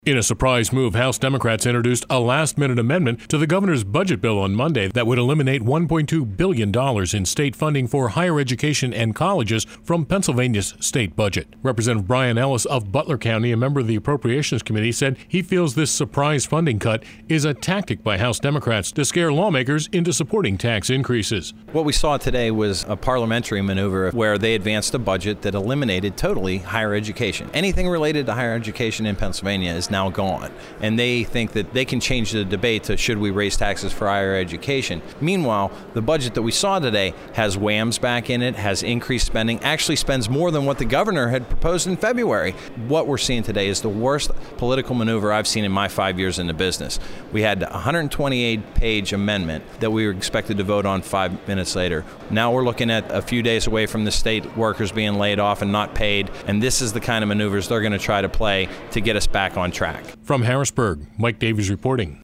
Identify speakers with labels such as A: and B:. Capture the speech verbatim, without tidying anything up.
A: In a surprise move, House Democrats introduced a last-minute amendment to the governor's budget bill on Monday that would eliminate one point two billion dollars in state funding for higher education and colleges from Pennsylvania's state budget. Representative Brian Ellis of Butler County, a member of the Appropriations Committee, said he feels this surprise funding cut is a tactic by House Democrats to scare lawmakers into supporting tax increases.
B: What we saw today was a parliamentary maneuver where they advanced a budget that eliminated totally higher education. Anything related to higher education in Pennsylvania is now gone, and they think that they can change the debate to should we raise taxes for higher education. Meanwhile, the budget that we saw today has WHAMs back in it, has increased spending, actually spends more than what the governor had proposed in February. What we're seeing today is the worst political maneuver I've seen in my five years in the business. We had a one hundred twenty-eight page amendment that we were expected to vote on five minutes later. Now we're looking at a few days away from the state workers being laid off and not paid, and this is the kind of maneuvers they're going to try to play to get us back on track.
A: From Harrisburg, Mike Davies reporting.